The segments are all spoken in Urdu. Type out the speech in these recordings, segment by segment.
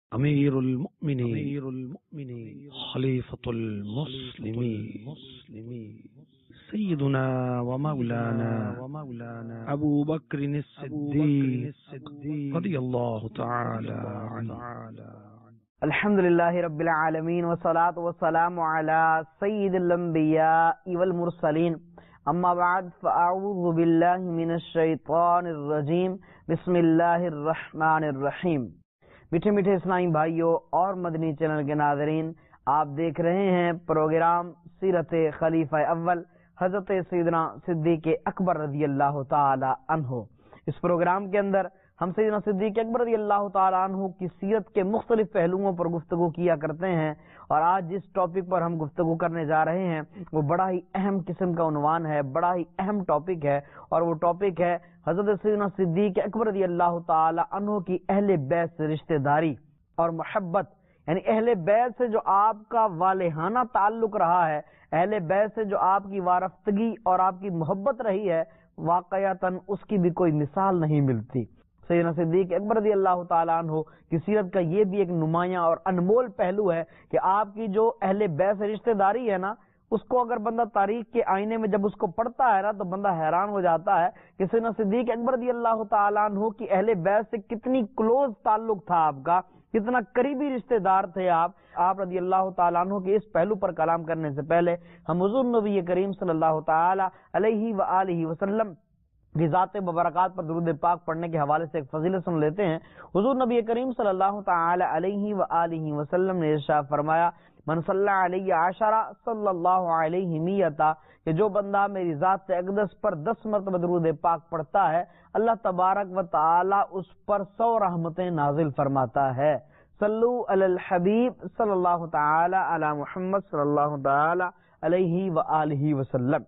امیر المؤمنین خلیفۃ المسلمین سیدنا و مولانا ابو بکر الصدیق رضی اللہ تعالی عنہ۔ الحمدللہ رب العالمین والصلاة والسلام علی سید الانبیاء والمرسلین، اما بعد فاعوذ باللہ من الشیطان الرجیم، بسم اللہ الرحمن الرحیم۔ میٹھے میٹھے اسلامی بھائیوں اور مدنی چینل کے ناظرین، آپ دیکھ رہے ہیں پروگرام سیرت خلیفہ اول حضرت سیدنا صدیق اکبر رضی اللہ تعالی عنہ۔ اس پروگرام کے اندر ہم سیدنا صدیق اکبر رضی اللہ تعالی عنہ کی سیرت کے مختلف پہلوؤں پر گفتگو کیا کرتے ہیں، اور آج جس ٹاپک پر ہم گفتگو کرنے جا رہے ہیں وہ بڑا ہی اہم قسم کا عنوان ہے، بڑا ہی اہم ٹاپک ہے، اور وہ ٹاپک ہے حضرت سیدنا صدیق اکبر رضی اللہ تعالی عنہ کی اہل بیت سے رشتہ داری اور محبت، یعنی اہل بیت سے جو آپ کا والہانہ تعلق رہا ہے، اہل بیت سے جو آپ کی وارفتگی اور آپ کی محبت رہی ہے، واقعتاً اس کی بھی کوئی مثال نہیں ملتی۔ سیدنا صدیق اکبر رضی اللہ تعالیٰ عنہ کی سیرت کا یہ بھی ایک نمایاں اور انمول پہلو ہے کہ آپ کی جو اہل بیت سے رشتہ داری ہے نا، اس کو اگر بندہ تاریخ کے آئینے میں جب اس کو پڑھتا ہے نا تو بندہ حیران ہو جاتا ہے کہ سیدنا صدیق اکبر رضی اللہ تعالیٰ عنہ کی اہل بیت سے کتنی کلوز تعلق تھا آپ کا، کتنا قریبی رشتہ دار تھے آپ رضی اللہ تعالیٰ عنہ کے اس پہلو پر کلام کرنے سے پہلے ہم حضور نبی کریم صلی اللہ تعالی علیہ وآلہ وسلم کی ذات مبارکات پر درود پاک پڑھنے کے حوالے سے ایک فضیلت سن لیتے ہیں۔ حضور نبی کریم صلی اللہ تعالی علیہ وآلہ وسلم نے ارشاد فرمایا، من صلی علیہ عشرہ صلی اللہ علیہ میتا، کہ جو بندہ میری ذات اقدس پر 10 مرتبہ درود پاک پڑھتا ہے، اللہ تبارک و تعالی اس پر 100 رحمتیں نازل فرماتا ہے۔ صلو علی الحبیب صلی اللہ تعالی علی محمد صلی اللہ تعالی علیہ وآلہ وسلم۔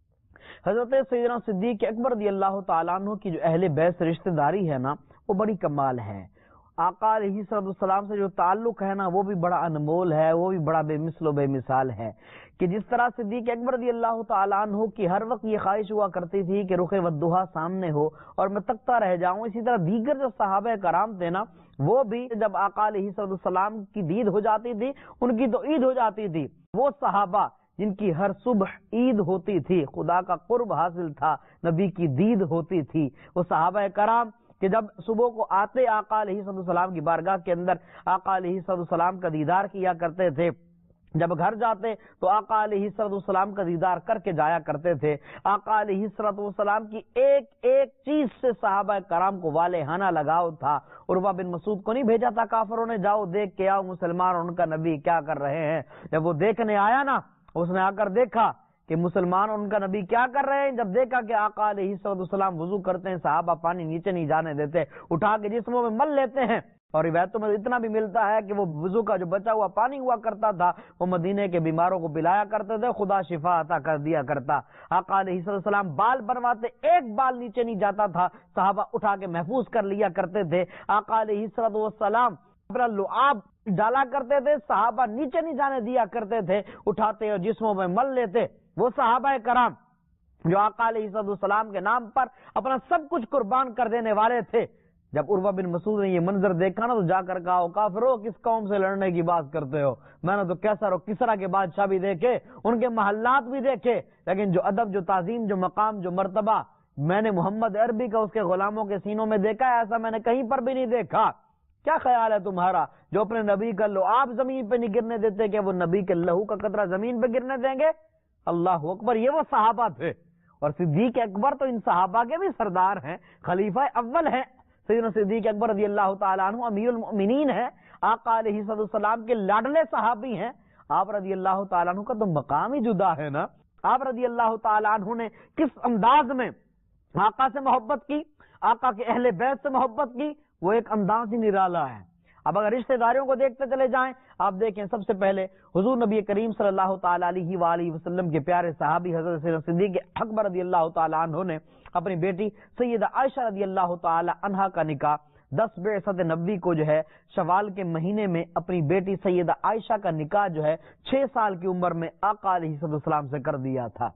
حضرت سیدنا صدیق اکبر رضی اللہ تعالیٰ عنہ کی جو اہل بیت سے رشتہ داری ہے نا، وہ بڑی کمال ہے۔ آقا علیہ السلام سے جو تعلق ہے نا وہ بھی بڑا انمول ہے، وہ بھی بڑا بے مثل و بے مثال ہے، کہ جس طرح صدیق اکبر رضی اللہ تعالیٰ عنہ کی ہر وقت یہ خواہش ہوا کرتی تھی کہ رخ والضحیٰ سامنے ہو اور میں تکتا رہ جاؤں، اسی طرح دیگر جو صحابہ کرام تھے نا، وہ بھی جب آقا علیہ السلام کی دید ہو جاتی تھی، ان کی تو عید ہو جاتی تھی۔ وہ صحابہ جن کی ہر صبح عید ہوتی تھی، خدا کا قرب حاصل تھا، نبی کی دید ہوتی تھی، وہ صحابہ کرام کہ جب صبح کو آتے آقا علیہ السلام کی بارگاہ کے اندر آقا علیہ السلام کا دیدار کیا کرتے تھے، جب گھر جاتے تو آقا علیہ السلام کا دیدار کر کے جایا کرتے تھے۔ آقا علیہ السلام کی ایک ایک چیز سے صحابہ کرام کو والہانہ لگاؤ تھا۔ عروہ بن مسعود کو نہیں بھیجا تھا کافروں نے، جاؤ دیکھ کے آؤ مسلمان اور ان کا نبی کیا کر رہے ہیں؟ جب وہ دیکھنے آیا نا، اس نے آ کر دیکھا کہ مسلمان اور ان کا نبی کیا کر رہے ہیں، جب دیکھا کہ آقا علیہ السلام وضو کرتے ہیں، صحابہ پانی نیچے نہیں جانے دیتے، اٹھا کے جسموں میں مل لیتے ہیں، اور روایتوں میں اتنا بھی ملتا ہے کہ وہ وضو کا جو بچا ہوا پانی ہوا کرتا تھا وہ مدینے کے بیماروں کو پلایا کرتے تھے، خدا شفا عطا کر دیا کرتا۔ آقا علیہ السلام بال بنواتے، ایک بال نیچے نہیں جاتا تھا، صحابہ اٹھا کے محفوظ کر لیا کرتے تھے۔ آقا علیہ السلام اپنا لعاب ڈالا کرتے تھے، صحابہ نیچے نہیں جانے دیا کرتے تھے، اٹھاتے اور جسموں میں مل لیتے۔ وہ صحابہ کرام جو آقا علیہ السلام کے نام پر اپنا سب کچھ قربان کر دینے والے تھے، جب عروہ بن مسعود نے یہ منظر دیکھا نا تو جا کر کہا، کافرو کس قوم سے لڑنے کی بات کرتے ہو؟ میں نے تو کیسر اور کسرا کے بادشاہ بھی دیکھے، ان کے محلات بھی دیکھے، لیکن جو ادب، جو تعظیم، جو مقام، جو مرتبہ میں نے محمد عربی کا اس کے غلاموں کے سینوں میں دیکھا ہے، ایسا میں نے کہیں پر بھی نہیں دیکھا۔ کیا خیال ہے تمہارا جو اپنے نبی کا لعاب زمین پہ نہیں گرنے دیتے کہ وہ نبی کے لہو کا قطرہ زمین پہ گرنے دیں گے؟ اللہ اکبر، یہ وہ صحابہ تھے، اور صدیق اکبر تو ان صحابہ کے بھی سردار ہیں، خلیفہ اول ہیں۔ سیدنا صدیق اکبر رضی اللہ تعالیٰ عنہ امیر المؤمنین ہیں، آقا علیہ السلام کے لاڈلے صحابی ہیں۔ آپ رضی اللہ تعالیٰ عنہ کا تو مقام ہی جدا ہے نا۔ آپ رضی اللہ تعالیٰ عنہ نے کس انداز میں آقا سے محبت کی، آقا کے اہل بیت سے محبت کی، وہ ایک انداز ہی نرالا ہے۔ اب اگر رشتہ داریوں کو دیکھتے چلے جائیں، آپ دیکھیں سب سے پہلے حضور نبی کریم صلی اللہ تعالی علیہ وآلہ وسلم کے پیارے صحابی حضرت سیدنا صدیق اکبر رضی اللہ تعالی عنہ نے اپنی بیٹی سیدہ عائشہ رضی اللہ تعالی عنہا کا نکاح 10 بعثت نبوی کو جو ہے شوال کے مہینے میں اپنی بیٹی سیدہ عائشہ کا نکاح جو ہے 6 سال کی عمر میں آقا علیہ السلام سے کر دیا تھا،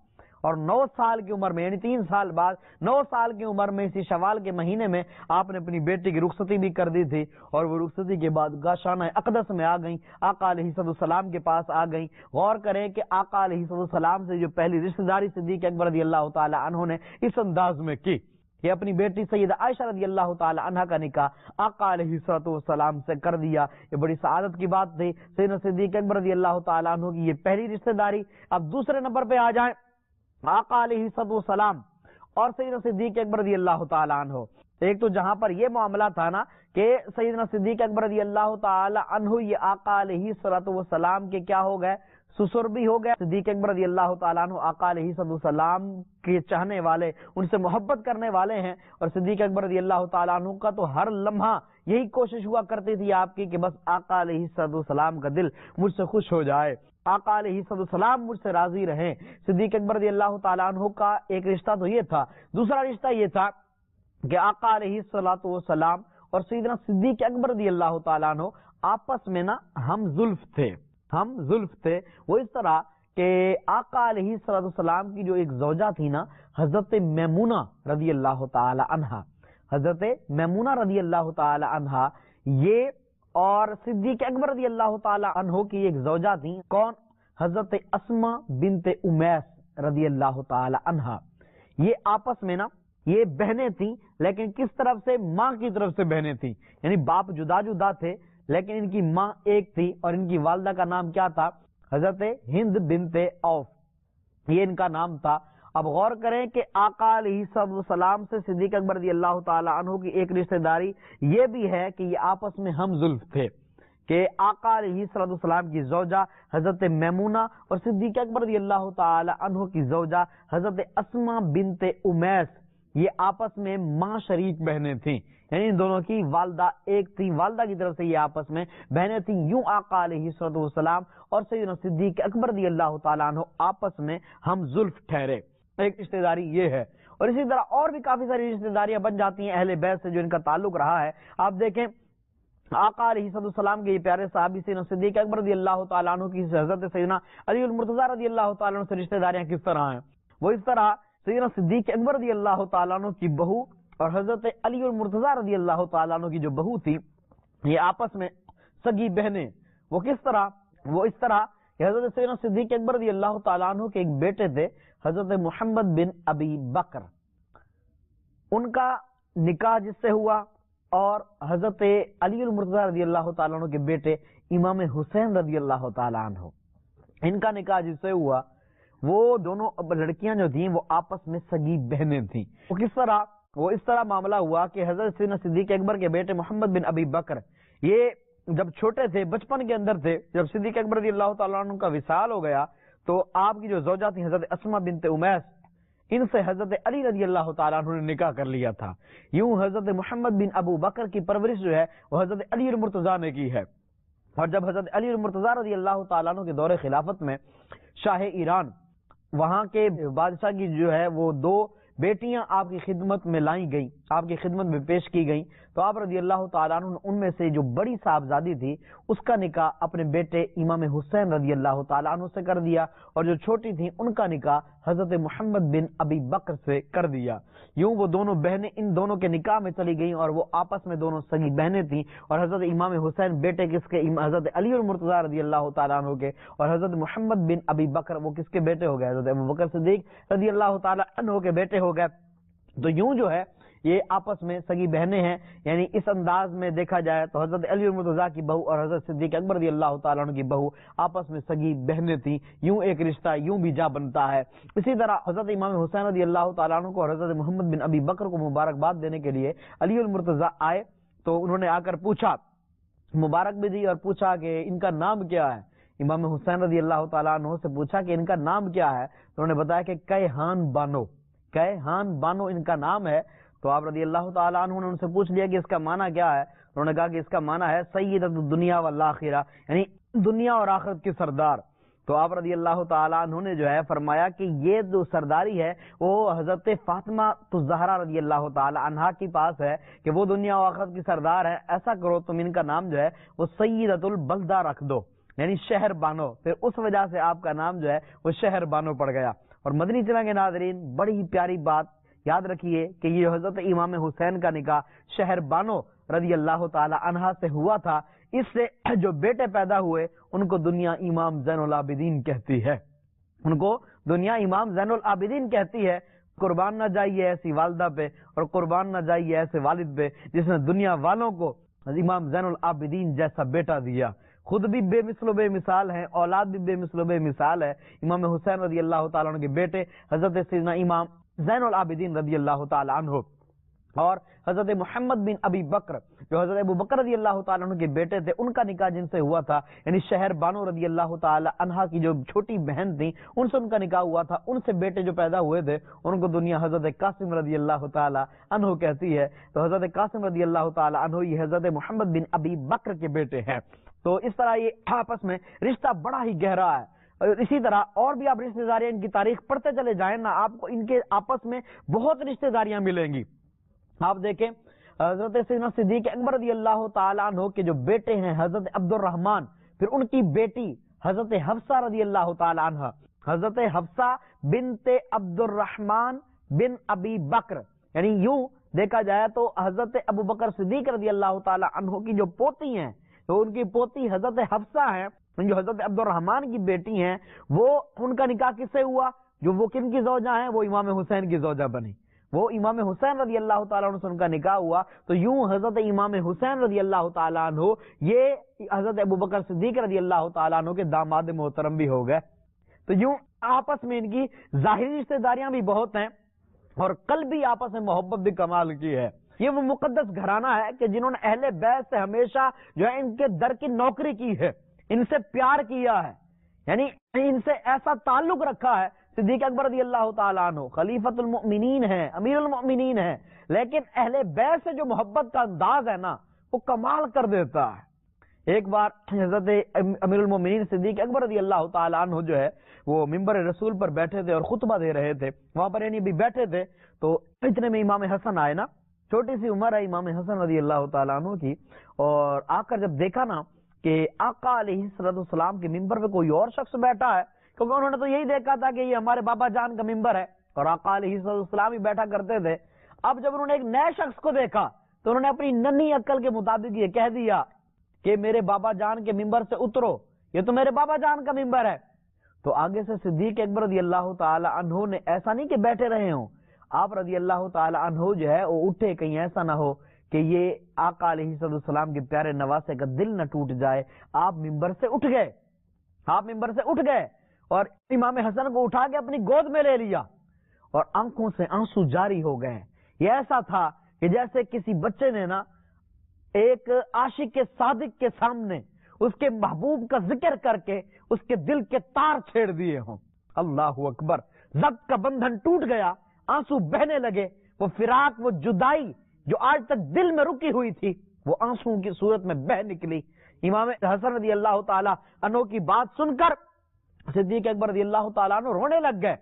اور 9 سال کی عمر میں، یعنی 3 سال بعد 9 سال کی عمر میں اسی شوال کے مہینے میں آپ نے اپنی بیٹی کی رخصتی بھی کر دی تھی، اور وہ رخصتی کے بعد گاشانہ اقدس میں آ گئیں، آقا علیہ السلام کے پاس آ گئیں۔ غور کریں کہ آقا علیہ السلام سے جو پہلی رشتہ داری صدیق اکبر رضی اللہ تعالی عنہ نے اس انداز میں کی کہ اپنی بیٹی سیدہ عائشہ رضی اللہ تعالی عنہ کا نکاح آقا علیہ السلام سے کر دیا۔ یہ بڑی سعادت کی بات تھی۔ سیدنا صدیق اکبر رضی اللہ تعالی عنہ کی یہ پہلی رشتہ داری۔ اب دوسرے نمبر پہ آ جائیں، آقا علیہ السلام اور سیدنا صدیق اکبر رضی اللہ تعالی عنہ۔ ایک تو جہاں پر یہ معاملہ تھا نا کہ سیدنا صدیق اکبر رضی اللہ تعالی عنہ یہ آقا علیہ السلام کے کیا ہو گئے، سسر بھی ہو گئے۔ صدیق اکبر رضی اللہ تعالیٰ عنہ آقا علیہ السلام کے چاہنے والے، ان سے محبت کرنے والے ہیں، اور صدیق اکبر رضی اللہ تعالیٰ عنہ کا تو ہر لمحہ یہی کوشش ہوا کرتی تھی آپ کی کہ بس آقا علیہ السلام کا دل مجھ سے خوش ہو جائے، آقا علیہ السلام مجھ سے راضی رہیں۔ صدیق اکبر رضی اللہ تعالیٰ عنہ کا ایک رشتہ تو یہ تھا، دوسرا رشتہ یہ تھا کہ آقا علیہ السلام اور سیدنا صدیق اکبر رضی اللہ تعالیٰ عنہ آپس میں نا ہم زلف تھے۔ وہ اس طرح کہ آقا علیہ السلام کی جو ایک زوجہ تھی نا، حضرت میمونہ رضی اللہ تعالی عنہا، یہ اور صدیق اکبر رضی اللہ تعالی عنہ کی ایک زوجہ تھی، کون؟ حضرت اسماء بنت امیس رضی اللہ تعالی عنہا۔ یہ آپس میں نا یہ بہنیں تھیں، لیکن کس طرف سے؟ ماں کی طرف سے بہنیں تھیں، یعنی باپ جدا جدا تھے لیکن ان کی ماں ایک تھی، اور ان کی والدہ کا نام کیا تھا؟ حضرت ہند بنت عوف، یہ ان کا نام تھا۔ اب غور کریں کہ آقا علیہ السلام سے صدیق اکبر رضی اللہ تعالی عنہ کی ایک رشتہ داری یہ بھی ہے کہ یہ آپس میں ہم زلف تھے کہ آقا علیہ السلام کی زوجہ حضرت میمونہ اور صدیق اکبر رضی اللہ تعالی عنہ کی زوجہ حضرت اسماء بنت امیس یہ آپس میں ماں شریک بہنیں تھیں، یعنی ان دونوں کی والدہ ایک تھی، والدہ کی طرف سے یہ آپس میں بہنیں تھیں۔ یوں آقا علیہ السلام اور سیدنا صدیق اکبر رضی اللہ تعالیٰ عنہ آپس میں ہم زلف ٹھہرے۔ ایک رشتہ داری یہ ہے، اور اسی طرح اور بھی کافی ساری رشتہ داریاں بن جاتی ہیں اہل بیت سے جو ان کا تعلق رہا ہے۔ آپ دیکھیں آقا علیہ السلام کے یہ پیارے صحابی سیدنا صدیق اکبر رضی اللہ تعالیٰ عنہ کی حضرت سیدنا علی المرتضیٰ رضی اللہ تعالیٰ عنہ سے رشتہ داریاں کس طرح ہیں؟ وہ اس طرح سیدنا صدیق اکبر رضی اللہ تعالیٰ عنہ کی بہو اور حضرت علی المرتضیٰ رضی اللہ تعالیٰ عنہ کی جو بہو تھی، یہ آپس میں سگی بہنیں۔ وہ کس طرح؟ وہ اس طرح کہ حضرت سیدنا صدیق اکبر رضی اللہ تعالیٰ عنہ کے ایک بیٹے تھے حضرت محمد بن ابی بکر، ان کا نکاح جس سے ہوا، اور حضرت علی المرتضیٰ رضی اللہ تعالیٰ عنہ کے بیٹے امام حسین رضی اللہ تعالیٰ عنہ، ان کا نکاح جس سے ہوا، وہ دونوں لڑکیاں جو تھیں وہ آپس میں سگی بہنیں تھیں۔ وہ کس طرح؟ وہ اس طرح معاملہ ہوا کہ حضرت سیدنا صدیق اکبر کے بیٹے محمد بن ابی بکر یہ جب چھوٹے تھے، بچپن کے اندر تھے، جب صدیق اکبر رضی اللہ تعالیٰ عنہ کا وصال ہو گیا تو آپ کی جو زوجہ تھی حضرت اسماء بنت امیس، ان سے حضرت علی رضی اللہ تعالیٰ عنہ نے نکاح کر لیا تھا۔ یوں حضرت محمد بن ابو بکر کی پرورش جو ہے وہ حضرت علی المرتضیٰ نے کی ہے، اور جب حضرت علی المرتضیٰ رضی اللہ تعالیٰ عنہ کے دور خلافت میں شاہ ایران، وہاں کے بادشاہ کی جو ہے وہ 2 بیٹیاں آپ کی خدمت میں لائی گئیں، آپ کی خدمت میں پیش کی گئیں، تو آپ رضی اللہ تعالیٰ عنہ ان میں سے جو بڑی صاحبزادی تھی اس کا نکاح اپنے بیٹے امام حسین رضی اللہ تعالیٰ عنہ سے کر دیا، اور جو چھوٹی تھیں ان کا نکاح حضرت محمد بن ابی بکر سے کر دیا۔ یوں وہ دونوں بہنیں ان دونوں کے نکاح میں چلی گئیں، اور وہ آپس میں دونوں سگی بہنیں تھیں، اور حضرت امام حسین بیٹے کس کے؟ حضرت علی المرتضیٰ رضی اللہ تعالیٰ عنہ کے، اور حضرت محمد بن ابی بکر وہ کس کے بیٹے ہو گئے؟ حضرت ابو بکر صدیق رضی اللہ تعالیٰ عنہ کے بیٹے ہو گئے۔ تو یوں جو ہے یہ آپس میں سگی بہنیں ہیں، یعنی اس انداز میں دیکھا جائے تو حضرت علی المرتضیٰ کی بہو اور حضرت صدیق اکبر رضی اللہ تعالیٰ عنہ کی بہو آپس میں سگی بہنیں تھیں۔ یوں ایک رشتہ یوں بھی جا بنتا ہے۔ اسی طرح حضرت امام حسین رضی اللہ تعالیٰ عنہ کو اور حضرت محمد بن ابی بکر کو مبارکباد دینے کے لیے علی المرتضیٰ آئے، تو انہوں نے آ کر پوچھا، مبارک بھی دی، اور پوچھا کہ ان کا نام کیا ہے۔ امام حسین رضی اللہ تعالیٰ عنہ سے پوچھا کہ ان کا نام کیا ہے، تو انہوں نے بتایا کہ کیہان بانو ان کا نام ہے۔ تو آپ رضی اللہ تعالیٰ عنہ نے ان سے پوچھ لیا کہ اس کا معنی کیا ہے، انہوں نے کہا کہ اس کا معنی ہے سیدۃ الدنیا والآخرہ، یعنی دنیا اور آخرت کی سردار۔ تو آپ رضی اللہ تعالیٰ عنہ نے جو ہے فرمایا کہ یہ جو سرداری ہے وہ حضرت فاطمہ الزہرا رضی اللہ تعالیٰ عنہا کے پاس ہے کہ وہ دنیا و آخرت کی سردار ہے، ایسا کرو تم ان کا نام جو ہے وہ سیدۃ البلدہ رکھ دو، یعنی شہر بانو۔ پھر اس وجہ سے آپ کا نام جو ہے وہ شہر بانو پڑ گیا۔ اور مدنی چینل کے ناظرین، بڑی ہی پیاری بات یاد رکھیے کہ یہ حضرت امام حسین کا نکاح شہر بانو رضی اللہ تعالی عنہا سے ہوا تھا۔ اس سے جو بیٹے پیدا ہوئے ان کو دنیا امام زین العابدین کہتی ہے، ان کو دنیا امام زین العابدین کہتی ہے۔ قربان نہ جائیے ایسی والدہ پہ، اور قربان نہ جائیے ایسے والد پہ جس نے دنیا والوں کو امام زین العابدین جیسا بیٹا دیا۔ خود بھی بے مثل و بے مثال ہیں، اولاد بھی بے مثل و بے مثال ہے۔ امام حسین رضی اللہ تعالیٰ عنہ کے بیٹے حضرت سیدنا امام زین العابدین رضی اللہ تعالیٰ عنہ، اور حضرت محمد بن ابی بکر جو حضرت ابو بکر رضی اللہ تعالیٰ عنہ کے بیٹے تھے، ان کا نکاح جن سے ہوا تھا، یعنی شہر بانو رضی اللہ تعالیٰ عنہا کی جو چھوٹی بہن تھی ان سے ان کا نکاح ہوا تھا۔ ان سے بیٹے جو پیدا ہوئے تھے ان کو دنیا حضرت قاسم رضی اللہ تعالیٰ عنہ کہتی ہے۔ تو حضرت قاسم رضی اللہ تعالیٰ عنہ یہ حضرت محمد بن ابی بکر کے بیٹے ہیں۔ تو اس طرح یہ آپس میں رشتہ بڑا ہی گہرا ہے۔ اسی طرح اور بھی آپ رشتہ داریاں ان کی تاریخ پڑھتے چلے جائیں نا، آپ کو ان کے آپس میں بہت رشتہ داریاں ملیں گی۔ آپ دیکھیں حضرت سیدنا صدیق اکبر رضی اللہ تعالیٰ عنہ کے جو بیٹے ہیں حضرت عبد الرحمن، پھر ان کی بیٹی حضرت حفصہ رضی اللہ تعالیٰ عنہ، حضرت حفصہ بنت عبد الرحمن بن ابی بکر، یعنی یوں دیکھا جائے تو حضرت ابو بکر صدیق رضی اللہ تعالیٰ عنہ کی جو پوتی ہیں، تو ان کی پوتی حضرت حفصہ ہیں، جو حضرت عبد الرحمن کی بیٹی ہیں، وہ ان کا نکاح کس سے ہوا؟ جو وہ کن کی زوجہ ہیں؟ وہ امام حسین کی زوجہ بنی، وہ امام حسین رضی اللہ تعالیٰ عنہ سے ان کا نکاح ہوا۔ تو یوں حضرت امام حسین رضی اللہ تعالیٰ عنہ یہ حضرت ابو بکر صدیق رضی اللہ تعالیٰ عنہ کے داماد محترم بھی ہو گئے۔ تو یوں آپس میں ان کی ظاہری رشتہ داریاں بھی بہت ہیں، اور قلبی آپس میں محبت بھی کمال کی ہے۔ یہ وہ مقدس گھرانہ ہے کہ جنہوں نے اہل بیت سے ہمیشہ جو ہے ان کے در کی نوکری کی ہے، ان سے پیار کیا ہے، یعنی ان سے ایسا تعلق رکھا ہے۔ صدیق اکبر رضی اللہ تعالیٰ عنہ خلیفۃ المؤمنین ہیں، امیر المؤمنین ہیں، لیکن اہل بیت سے جو محبت کا انداز ہے نا وہ کمال کر دیتا ہے۔ ایک بار حضرت امیر المؤمنین صدیق اکبر رضی اللہ تعالیٰ عنہ جو ہے وہ ممبر رسول پر بیٹھے تھے اور خطبہ دے رہے تھے، وہاں پر یعنی بھی بیٹھے تھے، تو اتنے میں امام حسن آئے نا، چھوٹی سی عمر ہے امام حسن رضی اللہ تعالیٰ عنہ کی، اور آ کر جب دیکھا نا کہ آقا علیہ السلام کے ممبر پہ کوئی اور شخص بیٹھا ہے، کیونکہ انہوں نے تو یہی دیکھا تھا کہ یہ ہمارے بابا جان کا ممبر ہے اور آقا علیہ السلام ہی بیٹھا کرتے تھے۔ اب جب انہوں نے ایک نئے شخص کو دیکھا تو انہوں نے اپنی ننھی عقل کے مطابق یہ کہہ دیا کہ میرے بابا جان کے ممبر سے اترو، یہ تو میرے بابا جان کا ممبر ہے۔ تو آگے سے صدیق اکبر رضی اللہ تعالی عنہ نے ایسا نہیں کہ بیٹھے رہے ہوں، آپ رضی اللہ تعالی عنہ جو ہے وہ اٹھے، کہیں ایسا نہ ہو کہ یہ آقا علیہ السلام کے پیارے نواسے کا دل نہ ٹوٹ جائے۔ آپ ممبر سے اٹھ گئے، آپ ممبر سے اٹھ گئے اور امام حسن کو اٹھا کے اپنی گود میں لے لیا، اور آنکھوں سے آنسو جاری ہو گئے۔ یہ ایسا تھا کہ جیسے کسی بچے نے نا ایک عاشق کے صادق کے سامنے اس کے محبوب کا ذکر کر کے اس کے دل کے تار چھیڑ دیے ہوں۔ اللہ اکبر، ضبط کا بندھن ٹوٹ گیا، آنسو بہنے لگے، وہ فراق، وہ جدائی جو آج تک دل میں رکی ہوئی تھی وہ آنسو کی صورت میں بہ نکلی۔ امام حسن رضی اللہ تعالی عنہ کی بات سن کر صدیق اکبر رضی اللہ تعالیٰ عنہ رونے لگ گئے،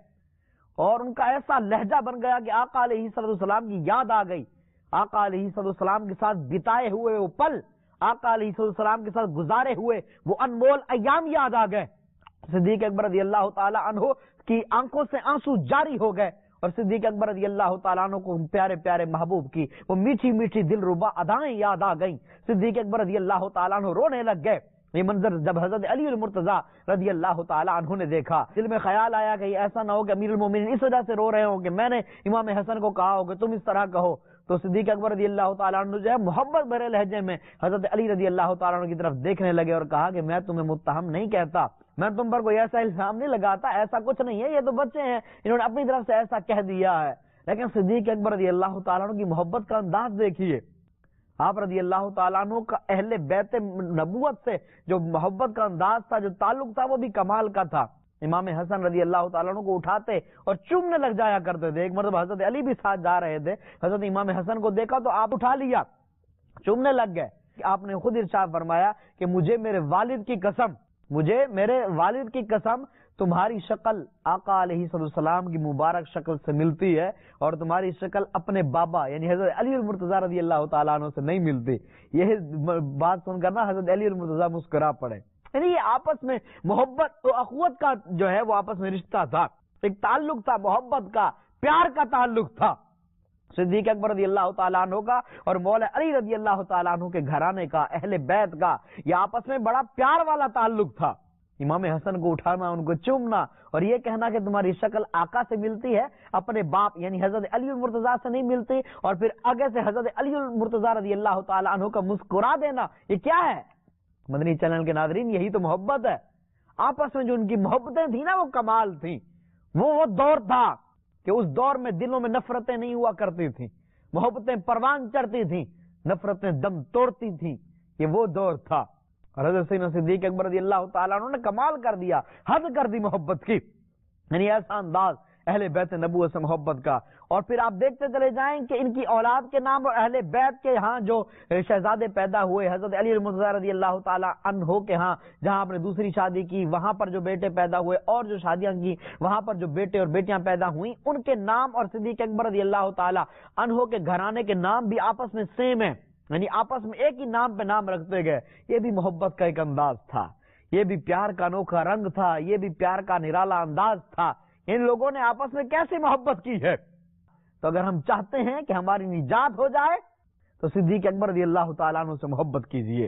اور ان کا ایسا لہجہ بن گیا کہ آقا علیہ السلام کی یاد آ گئی، آقا علیہ السلام کے ساتھ بتائے ہوئے وہ پل، آقا علیہ السلام کے ساتھ گزارے ہوئے وہ انمول ایام یاد آ گئے۔ صدیق اکبر رضی اللہ تعالیٰ عنہ کی آنکھوں سے آنسو جاری ہو گئے، اور صدیق اکبر رضی اللہ تعالیٰ عنہ کو پیارے پیارے محبوب کی وہ میٹھی میٹھی دل ربا ادائیں یاد آ گئیں۔ صدیق اکبر رضی اللہ تعالیٰ عنہ رونے لگ گئے۔ یہ منظر جب حضرت علی المرتضیٰ رضی اللہ تعالیٰ عنہ نے دیکھا، دل میں خیال آیا کہ ایسا نہ ہو کہ امیر المومنین اس وجہ سے رو رہے ہوں کہ میں نے امام حسن کو کہا ہو کہ تم اس طرح کہو۔ تو صدیق اکبر رضی اللہ تعالیٰ عنہ جو ہے محبت بھرے لہجے میں حضرت علی رضی اللہ تعالیٰ عنہ کی طرف دیکھنے لگے اور کہا کہ میں تمہیں متہم نہیں کہتا، میں تم پر کوئی ایسا الزام نہیں لگاتا، ایسا کچھ نہیں ہے، یہ تو بچے ہیں، انہوں نے اپنی طرف سے ایسا کہہ دیا ہے۔ لیکن صدیق اکبر رضی اللہ تعالیٰ عنہ کی محبت کا انداز دیکھیے، آپ رضی اللہ تعالیٰ عنہ کا اہل بیت نبوت سے جو محبت کا انداز تھا، جو تعلق تھا، وہ بھی کمال کا تھا۔ امام حسن رضی اللہ تعالیٰ عنہ کو اٹھاتے اور چومنے لگ جایا کرتے تھے۔ ایک مرتبہ حضرت علی بھی ساتھ جا رہے تھے، حضرت امام حسن کو دیکھا تو آپ اٹھا لیا، چومنے لگ گئے۔ آپ نے خود ارشاد فرمایا کہ مجھے میرے والد کی قسم، مجھے میرے والد کی قسم، تمہاری شکل آقا علیہ السلام کی مبارک شکل سے ملتی ہے، اور تمہاری شکل اپنے بابا یعنی حضرت علی المرتضیٰ رضی اللہ تعالیٰ عنہ سے نہیں ملتی۔ یہ بات سن کر نا حضرت علی المرتضیٰ مسکرا پڑے۔ یعنی یہ آپس میں محبت و اخوت کا جو ہے وہ آپس میں رشتہ تھا۔ ایک تعلق تھا محبت کا، پیار کا تعلق تھا صدیق اکبر رضی اللہ تعالیٰ عنہ کا اور مولا علی رضی اللہ تعالیٰ عنہ کے گھرانے کا، اہل بیت کا، یہ آپس میں بڑا پیار والا تعلق تھا۔ امام حسن کو اٹھانا، ان کو چومنا اور یہ کہنا کہ تمہاری شکل آقا سے ملتی ہے، اپنے باپ یعنی حضرت علی المرتضیٰ سے نہیں ملتی، اور پھر آگے سے حضرت علی المرتضیٰ رضی اللہ تعالیٰ عنہ کا مسکرا دینا، یہ کیا ہے؟ مدنی چینل کے ناظرین، یہی تو محبت ہے۔ آپس میں جو ان کی محبتیں تھیں نا، وہ کمال تھیں۔ وہ دور تھا کہ اس دور میں دلوں میں نفرتیں نہیں ہوا کرتی تھیں، محبتیں پروان چڑھتی تھیں، نفرتیں دم توڑتی تھیں، یہ وہ دور تھا۔ اور حضرت سیدنا صدیق اکبر رضی اللہ تعالیٰ عنہ نے کمال کر دیا، حد کر دی محبت کی، یعنی ایسا انداز اہل بیت نبوت سے محبت کا۔ اور پھر آپ دیکھتے چلے جائیں کہ ان کی اولاد کے نام اور اہل بیت کے ہاں جو شہزادے پیدا ہوئے، حضرت علی المرتضیٰ رضی اللہ تعالیٰ عنہ کے ہاں جہاں آپ نے دوسری شادی کی، وہاں پر جو بیٹے پیدا ہوئے اور جو شادیاں کی وہاں پر جو بیٹے اور بیٹیاں پیدا ہوئیں، ان کے نام اور صدیق اکبر رضی اللہ تعالیٰ عنہ کے گھرانے کے نام بھی آپس میں سیم ہیں، یعنی آپس میں ایک ہی نام پہ نام رکھتے گئے۔ یہ بھی محبت کا ایک انداز تھا، یہ بھی پیار کا انوکھا رنگ تھا، یہ بھی پیار کا نرالا انداز تھا۔ ان لوگوں نے آپس میں کیسے محبت کی ہے؟ تو اگر ہم چاہتے ہیں کہ ہماری نجات ہو جائے تو صدیق اکبر رضی اللہ تعالیٰ عنہ سے محبت کیجئے،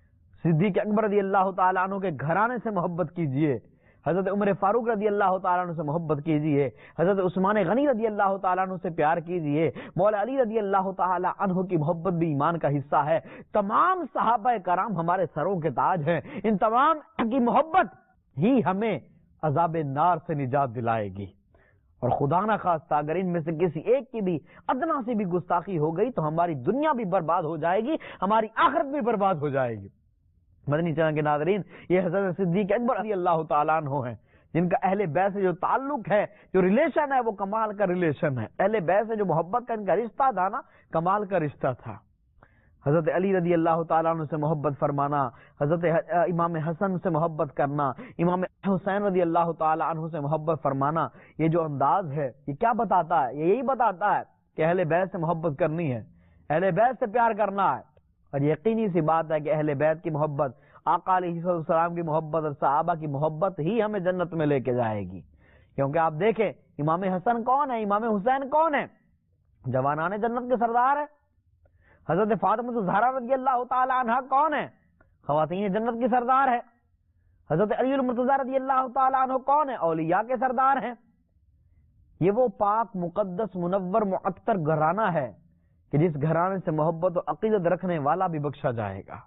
صدیق اکبر رضی اللہ تعالیٰ عنہ کے گھرانے سے محبت کیجئے، حضرت عمر فاروق رضی اللہ تعالیٰ عنہ سے محبت کیجئے، حضرت عثمان غنی رضی اللہ تعالیٰ عنہ سے پیار کیجئے، مولا علی رضی اللہ تعالیٰ عنہ کی محبت بھی ایمان کا حصہ ہے۔ تمام صحابہ کرام ہمارے سروں کے تاج ہیں، ان تمام کی محبت ہی ہمیں عذاب نار سے نجات دلائے گی۔ اور خدا نہ خواستہ اگر ان میں سے کسی ایک کی بھی ادنا سی بھی گستاخی ہو گئی تو ہماری دنیا بھی برباد ہو جائے گی، ہماری آخرت بھی برباد ہو جائے گی۔ مدنی چینل کے ناظرین، یہ حضرت صدیق اکبر رضی اللہ تعالیٰ عنہ ہیں جن کا اہل بیت سے جو تعلق ہے، جو ریلیشن ہے، وہ کمال کا ریلیشن ہے۔ اہل بیت سے جو محبت کا ان کا رشتہ تھا نا، کمال کا رشتہ تھا۔ حضرت علی رضی اللہ تعالیٰ عنہ سے محبت فرمانا، حضرت امام حسن سے محبت کرنا، امام حسین رضی اللہ تعالیٰ عنہ سے محبت فرمانا، یہ جو انداز ہے یہ کیا بتاتا ہے؟ یہ یہی بتاتا ہے کہ اہل بیت سے محبت کرنی ہے، اہل بیت سے پیار کرنا ہے۔ اور یقینی سی بات ہے کہ اہل بیت کی محبت، آقا علیہ السلام کی محبت اور صحابہ کی محبت ہی ہمیں جنت میں لے کے جائے گی۔ کیونکہ آپ دیکھیں امام حسن کون ہے، امام حسین کون ہے؟ جوانان جنت کے سردار ہے۔ حضرت فاطمہ الزہرا رضی اللہ تعالی عنہ کون ہے؟ خواتین جنت کی سردار ہے۔ حضرت علی المرتضیٰ رضی اللہ تعالی عنہ کون ہے؟ اولیاء کے سردار ہیں۔ یہ وہ پاک مقدس منور معطر گھرانہ ہے کہ جس گھرانے سے محبت و عقیدت رکھنے والا بھی بخشا جائے گا۔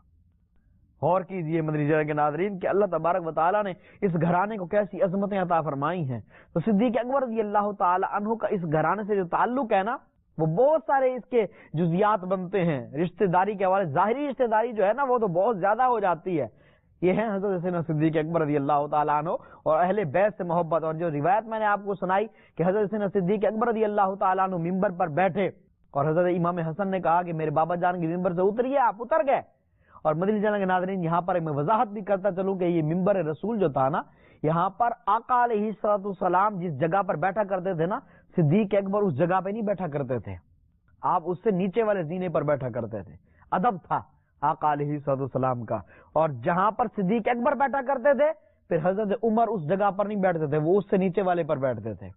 غور کیجئے مدنی چینل کے ناظرین کہ اللہ تبارک و تعالیٰ نے اس گھرانے کو کیسی عظمتیں عطا فرمائی ہیں۔ تو صدیق اکبر رضی اللہ تعالی عنہ کا اس گھرانے سے جو تعلق ہے نا، وہ بہت سارے اس کے جزیات بنتے ہیں۔ رشتہ داری کے حوالے ظاہری رشتہ داری جو ہے نا وہ تو بہت زیادہ ہو جاتی ہے۔ یہ ہے حضرت سیدنا صدیق اکبر رضی اللہ تعالیٰ عنہ اور اہل بیت سے محبت۔ اور جو روایت میں نے آپ کو سنائی کہ حضرت سیدنا صدیق اکبر رضی اللہ تعالیٰ عنہ ممبر پر بیٹھے اور حضرت امام حسن نے کہا کہ میرے بابا جان کی ممبر سے اتریے، آپ اتر گئے۔ اور مدنی چینل کے ناظرین یہاں پر میں وضاحت بھی کرتا چلوں کہ یہ ممبر رسول جو تھا نا، یہاں پر آقا علیہ السلام جس جگہ پر بیٹھا کرتے تھے نا، صدیق اکبر اس جگہ پہ نہیں بیٹھا کرتے تھے، آپ اس سے نیچے والے زینے پر بیٹھا کرتے تھے۔ ادب تھا آقا علیہ السلام کا۔ اور جہاں پر صدیق اکبر بیٹھا کرتے تھے پھر حضرت عمر اس جگہ پر نہیں بیٹھتے تھے، وہ اس سے نیچے والے پر بیٹھتے تھے،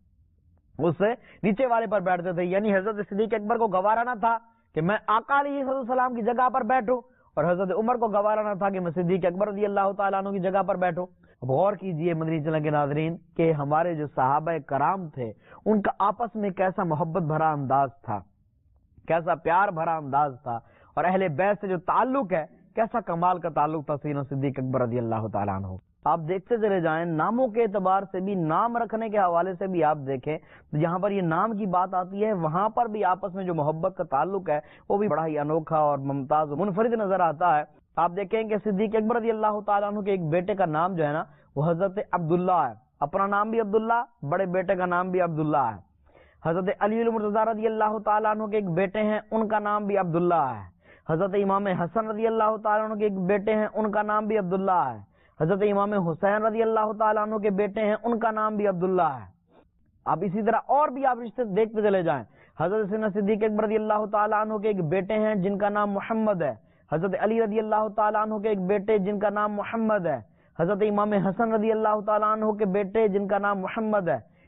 اس سے نیچے والے پر بیٹھتے تھے۔ یعنی حضرت صدیق اکبر کو گوارا نہ تھا کہ میں آقا علیہ السلام کی جگہ پر بیٹھوں، اور حضرت عمر کو گوارا نہ تھا کہ میں صدیق اکبر رضی اللہ تعالیٰ عنہ کی جگہ پر بیٹھوں۔ اب غور کیجئے مدنی چینل کے ناظرین کہ ہمارے جو صحابہ کرام تھے ان کا آپس میں کیسا محبت بھرا انداز تھا، کیسا پیار بھرا انداز تھا، اور اہل بیت سے جو تعلق ہے کیسا کمال کا تعلق تھا سیدنا صدیق اکبر رضی اللہ تعالیٰ عنہ۔ آپ دیکھتے چلے جائیں ناموں کے اعتبار سے بھی، نام رکھنے کے حوالے سے بھی آپ دیکھیں جہاں پر یہ نام کی بات آتی ہے وہاں پر بھی آپس میں جو محبت کا تعلق ہے وہ بھی بڑا ہی انوکھا اور ممتاز منفرد نظر آتا ہے۔ آپ دیکھیں کہ صدیق اکبر رضی اللہ تعالیٰ عنہ کے ایک بیٹے کا نام جو ہے نا وہ حضرت عبداللہ ہے، اپنا نام بھی عبداللہ، بڑے بیٹے کا نام بھی عبداللہ ہے۔ حضرت علی المرتضیٰ رضی اللہ تعالیٰ عنہ کے ایک بیٹے ہیں، ان کا نام بھی عبداللہ ہے۔ حضرت امام حسن رضی اللہ تعالیٰ عنہ کے ایک بیٹے ہیں، ان کا نام بھی عبداللہ ہے۔ حضرت امام حسین رضی اللہ تعالیٰ عنہ کے بیٹے ہیں، ان کا نام بھی عبداللہ ہے۔ اب اسی طرح اور بھی آپ رشتے دیکھتے چلے جائیں۔ حضرت سیدنا صدیق اکبر رضی اللہ تعالیٰ عنہ کے ایک بیٹے ہیں جن کا نام محمد ہے۔ حضرت علی رضی اللہ تعالیٰ عنہ کے ایک بیٹے جن کا نام محمد ہے۔ حضرت امام حسن رضی اللہ تعالیٰ عنہ کے بیٹے جن کا نام محمد ہے۔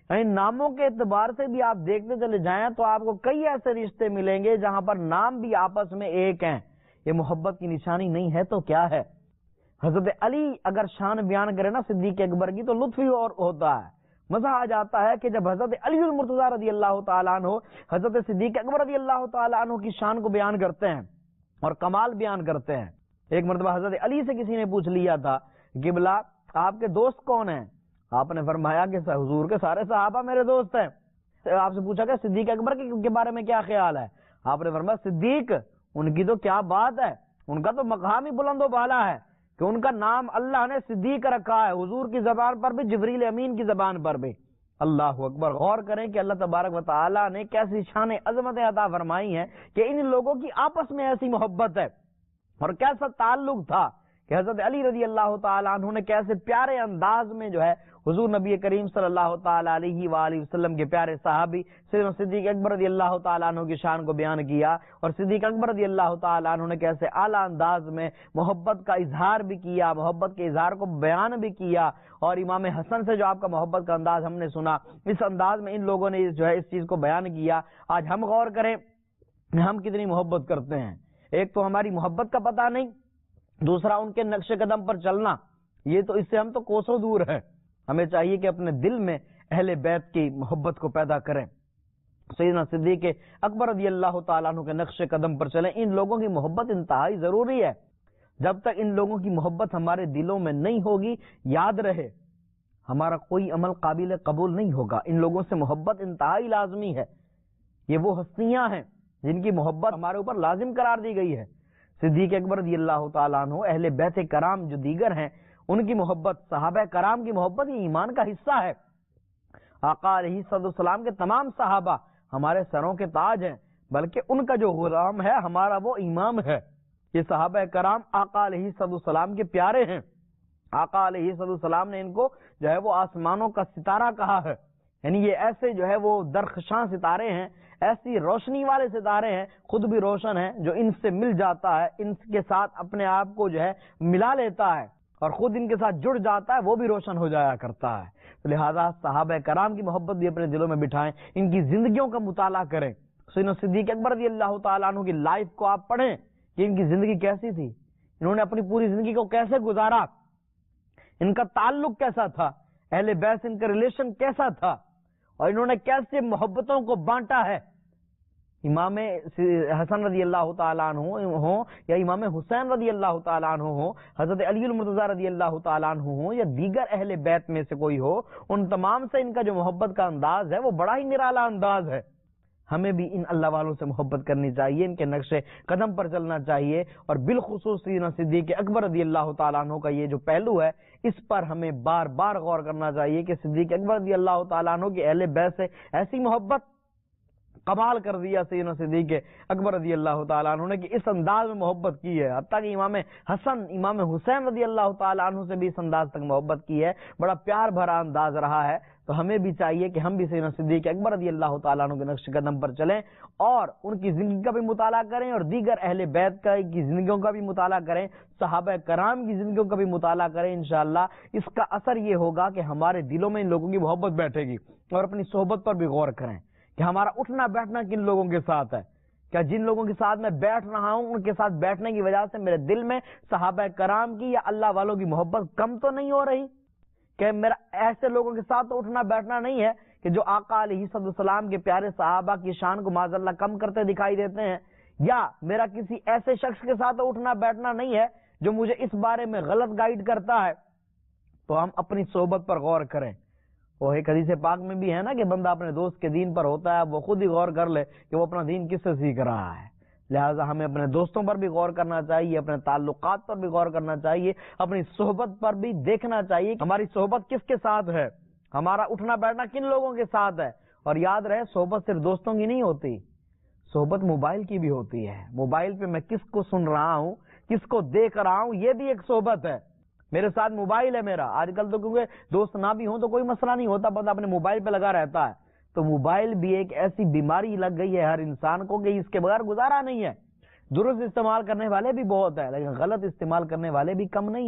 ان ناموں کے اعتبار سے بھی آپ دیکھتے چلے جائیں تو آپ کو کئی ایسے رشتے ملیں گے جہاں پر نام بھی آپس میں ایک ہیں. یہ محبت کی نشانی نہیں ہے تو کیا ہے؟ حضرت علی اگر شان بیان کرے نا صدیق اکبر کی تو لطف ہی اور ہوتا ہے. مزہ آ جاتا ہے کہ جب حضرت علی المرتضیٰ رضی اللہ تعالیٰ عنہ حضرت صدیق اکبر رضی اللہ تعالیٰ عنہ کی شان کو بیان کرتے ہیں اور کمال بیان کرتے ہیں. ایک مرتبہ حضرت علی سے کسی نے پوچھ لیا تھا کہ بلا آپ کے دوست کون ہیں؟ آپ نے فرمایا کہ حضور کے سارے صحابہ میرے دوست ہیں. آپ سے پوچھا کہ صدیق اکبر کے بارے میں کیا خیال ہے؟ آپ نے فرمایا صدیق، ان کی تو کیا بات ہے، ان کا تو مقام ہی بلند و بالا ہے کہ ان کا نام اللہ نے صدیق رکھا ہے، حضور کی زبان پر بھی، جبریل امین کی زبان پر بھی. اللہ اکبر. غور کریں کہ اللہ تبارک و تعالیٰ نے کیسی شان عظمت عطا فرمائی ہے کہ ان لوگوں کی آپس میں ایسی محبت ہے اور کیسا تعلق تھا کہ حضرت علی رضی اللہ تعالیٰ عنہ نے کیسے پیارے انداز میں جو ہے حضور نبی کریم صلی اللہ تعالیٰ علیہ وآلہ وسلم کے پیارے صحابی سیدنا صدیق اکبر رضی اللہ تعالیٰ عنہ کی شان کو بیان کیا، اور صدیق اکبر رضی اللہ تعالیٰ عنہ نے کیسے اعلیٰ انداز میں محبت کا اظہار بھی کیا، محبت کے اظہار کو بیان بھی کیا. اور امام حسن سے جو آپ کا محبت کا انداز ہم نے سنا، اس انداز میں ان لوگوں نے جو ہے اس چیز کو بیان کیا. آج ہم غور کریں ہم کتنی محبت کرتے ہیں. ایک تو ہماری محبت کا پتہ نہیں، دوسرا ان کے نقش قدم پر چلنا، یہ تو اس سے ہم تو کوسوں دور ہیں. ہمیں چاہیے کہ اپنے دل میں اہل بیت کی محبت کو پیدا کریں، سیدنا صدیق اکبر رضی اللہ تعالیٰ عنہ کے نقش قدم پر چلیں. ان لوگوں کی محبت انتہائی ضروری ہے. جب تک ان لوگوں کی محبت ہمارے دلوں میں نہیں ہوگی، یاد رہے ہمارا کوئی عمل قابل قبول نہیں ہوگا. ان لوگوں سے محبت انتہائی لازمی ہے. یہ وہ ہستیاں ہیں جن کی محبت ہمارے اوپر لازم قرار دی گئی ہے. صدیق اکبر رضی اللہ تعالیٰ عنہ، اہل بیت کرام جو دیگر ہیں، ان کی محبت، صحابہ کرام کی محبت یہ ایمان کا حصہ ہے. آقا علیہ الصلوۃ والسلام کے تمام صحابہ ہمارے سروں کے تاج ہیں، بلکہ ان کا جو غلام ہے ہمارا وہ امام ہے. یہ صحابہ کرام آقا علیہ الصلوۃ والسلام کے پیارے ہیں. آقا علیہ الصلوۃ والسلام نے ان کو جو ہے وہ آسمانوں کا ستارہ کہا ہے. یعنی یہ ایسے جو ہے وہ درخشاں ستارے ہیں، ایسی روشنی والے ستارے ہیں، خود بھی روشن ہیں، جو ان سے مل جاتا ہے، ان کے ساتھ اپنے آپ کو جو ہے ملا لیتا ہے اور خود ان کے ساتھ جڑ جاتا ہے، وہ بھی روشن ہو جایا کرتا ہے. لہذا صحابہ کرام کی محبت بھی اپنے دلوں میں بٹھائیں، ان کی زندگیوں کا مطالعہ کریں. سیدنا صدیق اکبر رضی اللہ تعالیٰ عنہ کی لائف کو آپ پڑھیں کہ ان کی زندگی کیسی تھی، انہوں نے اپنی پوری زندگی کو کیسے گزارا، ان کا تعلق کیسا تھا، اہل بیت سے ان کا ریلیشن کیسا تھا، اور انہوں نے کیسے محبتوں کو بانٹا ہے. امام حسن رضی اللہ تعالیٰ عنہ ہوں یا امام حسین رضی اللہ تعالیٰ عنہ ہوں، حضرت علی المرتضیٰ رضی اللہ تعالیٰ عنہ ہوں یا دیگر اہل بیت میں سے کوئی ہو، ان تمام سے ان کا جو محبت کا انداز ہے وہ بڑا ہی نرالا انداز ہے. ہمیں بھی ان اللہ والوں سے محبت کرنی چاہیے، ان کے نقش قدم پر چلنا چاہیے، اور بالخصوص سیدنا صدیق اکبر رضی اللہ تعالیٰ عنہ کا یہ جو پہلو ہے اس پر ہمیں بار بار غور کرنا چاہیے کہ صدیق اکبر رضی اللہ تعالیٰ عنہ کی اہل بیت سے ایسی محبت کمال کر دیا سیدنا صدیق اکبر رضی اللہ تعالیٰ عنہ نے کہ اس انداز میں محبت کی ہے، حتیٰ کہ امام حسن امام حسین رضی اللہ تعالیٰ عنہ سے بھی اس انداز تک محبت کی ہے. بڑا پیار بھرا انداز رہا ہے. تو ہمیں بھی چاہیے کہ ہم بھی سیدنا صدیق اکبر رضی اللہ تعالیٰ عنہ کے نقش قدم پر چلیں اور ان کی زندگی کا بھی مطالعہ کریں اور دیگر اہل بیت کی زندگیوں کا بھی مطالعہ کریں، صحابہ کرام کی زندگیوں کا بھی مطالعہ کریں. انشاءاللہ اس کا اثر یہ ہوگا کہ ہمارے دلوں میں ان لوگوں کی محبت بیٹھے گی. اور اپنی صحبت پر بھی غور کریں کہ ہمارا اٹھنا بیٹھنا کن لوگوں کے ساتھ ہے. کیا جن لوگوں کے ساتھ میں بیٹھ رہا ہوں ان کے ساتھ بیٹھنے کی وجہ سے میرے دل میں صحابہ کرام کی یا اللہ والوں کی محبت کم تو نہیں ہو رہی؟ کہ میرا ایسے لوگوں کے ساتھ تو اٹھنا بیٹھنا نہیں ہے کہ جو آقا علیہ السلام کے پیارے صحابہ کی شان کو معاذ اللہ کم کرتے دکھائی دیتے ہیں، یا میرا کسی ایسے شخص کے ساتھ تو اٹھنا بیٹھنا نہیں ہے جو مجھے اس بارے میں غلط گائیڈ کرتا ہے. تو ہم اپنی صحبت پر غور کریں. وہ ایک حدیث پاک میں بھی ہے نا کہ بندہ اپنے دوست کے دین پر ہوتا ہے، وہ خود ہی غور کر لے کہ وہ اپنا دین کس سے سیکھ رہا ہے. لہٰذا ہمیں اپنے دوستوں پر بھی غور کرنا چاہیے، اپنے تعلقات پر بھی غور کرنا چاہیے، اپنی صحبت پر بھی دیکھنا چاہیے کہ ہماری صحبت کس کے ساتھ ہے، ہمارا اٹھنا بیٹھنا کن لوگوں کے ساتھ ہے. اور یاد رہے صحبت صرف دوستوں کی نہیں ہوتی، صحبت موبائل کی بھی ہوتی ہے. موبائل پہ میں کس کو سن رہا ہوں، کس کو دیکھ رہا ہوں، یہ بھی ایک صحبت ہے. میرے ساتھ موبائل ہے میرا، آج کل تو کیونکہ دوست نہ بھی ہوں تو کوئی مسئلہ نہیں ہوتا، بندہ اپنے موبائل پہ لگا رہتا ہے. تو موبائل بھی ایک ایسی بیماری لگ گئی ہے ہر انسان کو کہ اس کے بغیر گزارا نہیں ہے. درست استعمال کرنے والے بھی بہت ہیں لیکن غلط استعمال کرنے والے بھی کم نہیں ہیں.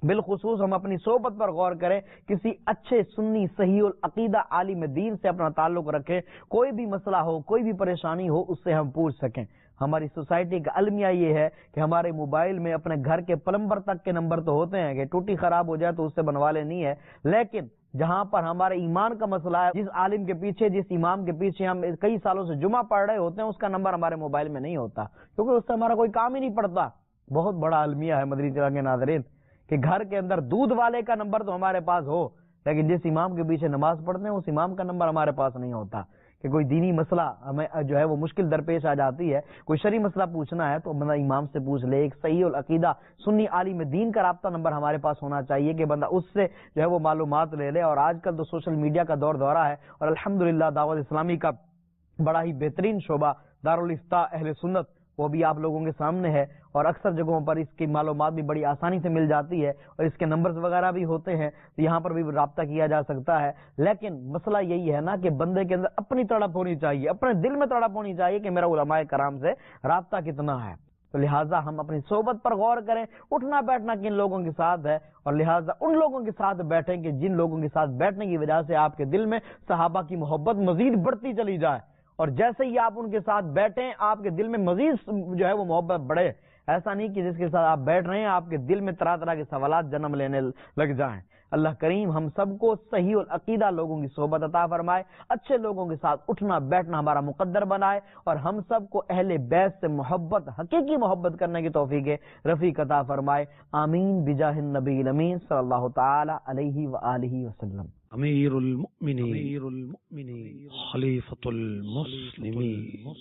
بالخصوص ہم اپنی صحبت پر غور کریں، کسی اچھے سنی صحیح العقیدہ عالم دین سے اپنا تعلق رکھیں، کوئی بھی مسئلہ ہو، کوئی بھی پریشانی ہو، اس سے ہم پوچھ سکیں۔ ہماری سوسائٹی کا المیہ یہ ہے کہ ہمارے موبائل میں اپنے گھر کے پلمبر تک کے نمبر تو ہوتے ہیں کہ ٹوٹی خراب ہو جائے تو اس سے بنوا لینی ہے، لیکن جہاں پر ہمارے ایمان کا مسئلہ ہے، جس عالم کے پیچھے، جس امام کے پیچھے ہم کئی سالوں سے جمعہ پڑھ رہے ہوتے ہیں، اس کا نمبر ہمارے موبائل میں نہیں ہوتا، کیونکہ اس سے ہمارا کوئی کام ہی نہیں پڑتا۔ بہت بڑا المیہ ہے مدنی چراغ کے ناظرین کہ گھر کے اندر دودھ والے کا نمبر تو ہمارے پاس ہو، لیکن جس امام کے پیچھے نماز پڑھتے ہیں اس امام کا نمبر ہمارے پاس نہیں ہوتا۔ کہ کوئی دینی مسئلہ ہمیں جو ہے وہ مشکل درپیش آ جاتی ہے، کوئی شرعی مسئلہ پوچھنا ہے تو بندہ امام سے پوچھ لے۔ ایک صحیح العقیدہ سنی عالم دین کا رابطہ نمبر ہمارے پاس ہونا چاہیے کہ بندہ اس سے جو ہے وہ معلومات لے لے۔ اور آج کل تو سوشل میڈیا کا دور دورہ ہے، اور الحمدللہ دعوت اسلامی کا بڑا ہی بہترین شعبہ دارالافتاء اہل سنت وہ بھی آپ لوگوں کے سامنے ہے، اور اکثر جگہوں پر اس کی معلومات بھی بڑی آسانی سے مل جاتی ہے، اور اس کے نمبرز وغیرہ بھی ہوتے ہیں، تو یہاں پر بھی رابطہ کیا جا سکتا ہے۔ لیکن مسئلہ یہی ہے نا کہ بندے کے اندر اپنی تڑپ ہونی چاہیے، اپنے دل میں تڑپ ہونی چاہیے کہ میرا علماء کرام سے رابطہ کتنا ہے۔ تو لہٰذا ہم اپنی صحبت پر غور کریں، اٹھنا بیٹھنا کن لوگوں کے ساتھ ہے، اور لہٰذا ان لوگوں کے ساتھ بیٹھیں کہ جن لوگوں کے ساتھ بیٹھنے کی وجہ سے آپ کے دل میں صحابہ کی محبت مزید بڑھتی چلی جائے، اور جیسے ہی آپ ان کے ساتھ بیٹھیں آپ کے دل میں مزید جو ہے وہ محبت بڑھے۔ ایسا نہیں کہ جس کے ساتھ آپ بیٹھ رہے ہیں آپ کے دل میں طرح طرح کے سوالات جنم لینے لگ جائیں۔ اللہ کریم ہم سب کو صحیح العقیدہ لوگوں کی صحبت عطا فرمائے، اچھے لوگوں کے ساتھ اٹھنا بیٹھنا ہمارا مقدر بنائے، اور ہم سب کو اہل بیت سے محبت، حقیقی محبت کرنے کی توفیق رفیق عطا فرمائے۔ آمین بجاہ النبی الامین صلی اللہ تعالی علیہ وآلہ وسلم۔ امیر المؤمنین خلیفۃ المسلمین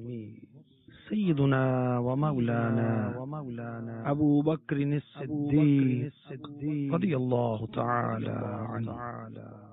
سیدنا و مولانا ابو بکر الصدیق رضی اللہ تعالی عنہ۔